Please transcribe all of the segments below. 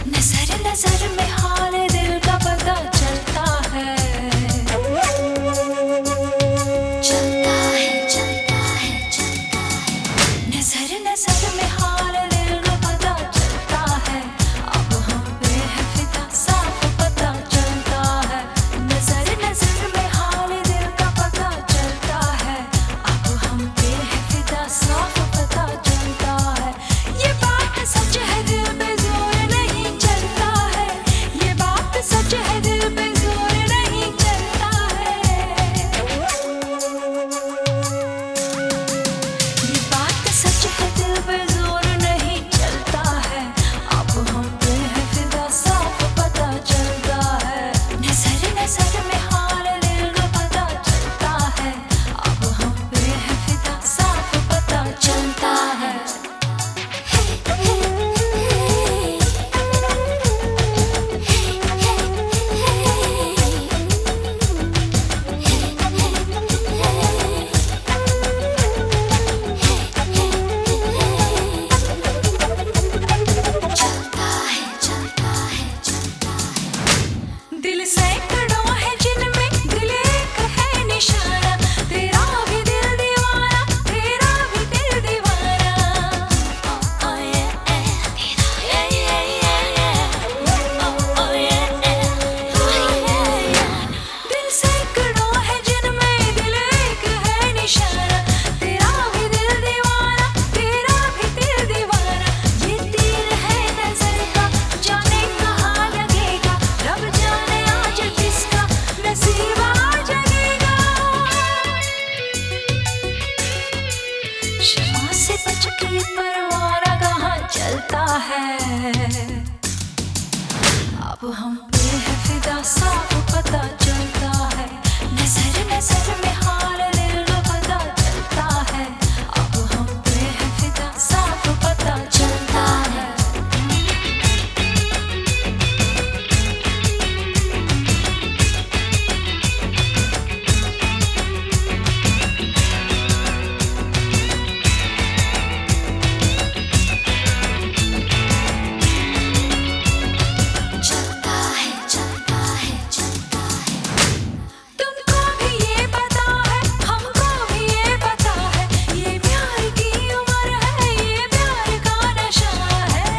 नजर नजर में हाल दिल का पता चलता है, चलता है, चलता है, चलता है। नजर नजर में हाल दिल का पता चलता है, अब हम पे है फिदा साफ पता चलता है। नजर नजर में हाल दिल का पता चलता है, अब हम पे है फिदा साफ पता चलता है। ये बात सच है दिल पे जोर नहीं चलता है, ये बात सच है दिल पे जोर नहीं चलता है। ये बात सच है दिल पे जोर नहीं चलता है, अब हम पे है फिदा साफ पता चलता है। नजर नजर में हाल दिल का पता चलता है, अब हम पे है फिदा साफ पता चलता है। दिल सैकड़ों है जिनमें दिल एक है निशाना, तेरा भी दिल दीवाना, तेरा भी दिल दीवाना। दिल सैकड़ों है जिनमें दिल एक है निशाना, तेरा भी दिल दीवाना, तेरा भी दिल दीवाना। ये तीर है नजर का जाने कहाँ लगेगा, रब जाने आज किसका नसीब आ जगेगा। शमा से बच के परवाना कहाँ चलता है, अब हम पे है फिदा साफ पता चलता है। नजर नजर में हाल दिल का पता चलता है, अब हम पे है फिदा साफ पता चलता है। चलता है, चलता है, चलता है। तुमको भी ये पता है, हमको भी ये पता है, ये प्यार की उम्र है, ये प्यार का नशा है।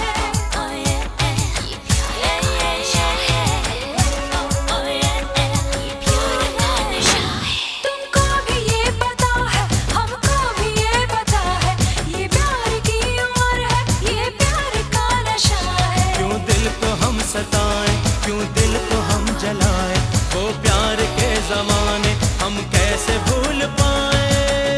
तुमको भी ये पता है, हमको भी ये पता है, ये प्यार की उम्र है, ये प्यार का नशा है। क्यों दिल को हम सताएं, क्यों दिल को हम जलाएं, वो प्यार के जमाने हम कैसे भूल पाए।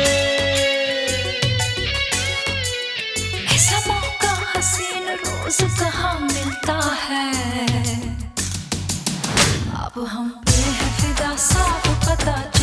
ऐसा मौका हसीन रोज कहाँ मिलता है, अब हम पे है फिदा साफ पता